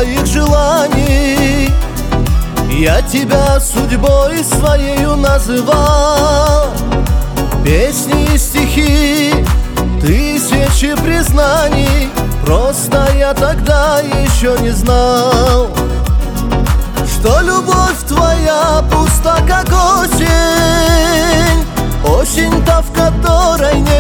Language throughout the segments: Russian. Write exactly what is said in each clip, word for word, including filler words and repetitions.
твоих желаний. Я тебя судьбой своею называл. Песни и стихи, тысячи признаний. Просто я тогда еще не знал, что любовь твоя пуста, как осень. Осень-то, в которой нет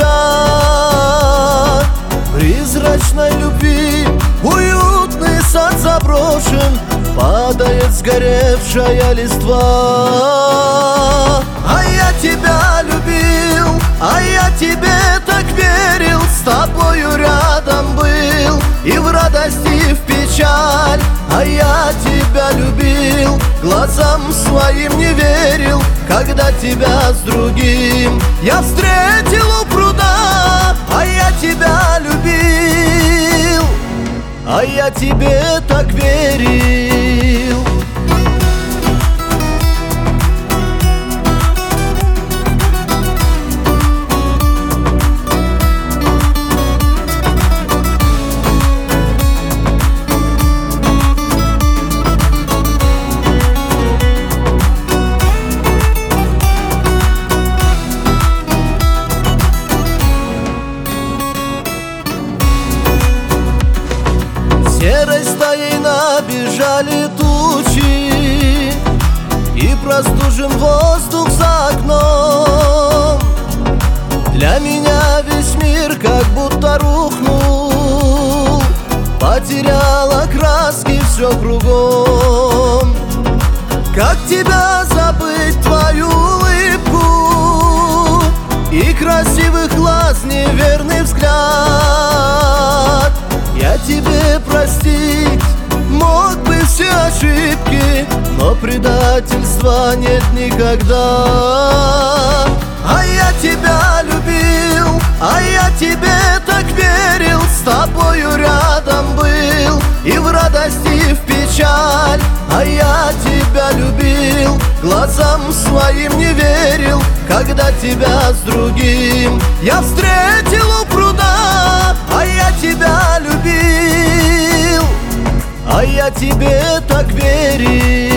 тебя. Призрачной любви уютный сад заброшен, падает сгоревшая листва. А я тебя любил, а я тебе так верил, с тобою рядом был и в радость, и в печаль. А я тебя любил, глазам своим не верил, когда тебя с другим я встретил у пруда. А я тебя любил, а я тебе так верил. Серой стаей набежали тучи, и простужен воздух за окном. Для меня весь мир как будто рухнул, потерял окраски все кругом. Как тебя забыть, твою улыбку и красивых глаз неверный взгляд? Я тебе простить мог бы все ошибки, но предательства нет никогда. А я тебя любил, а я тебе так верил, с тобою рядом был и в радость, и в печаль. А я тебя любил, глазам своим не верил, когда тебя с другим я встретил у пруда. А я тебя любил, а я тебе так верил.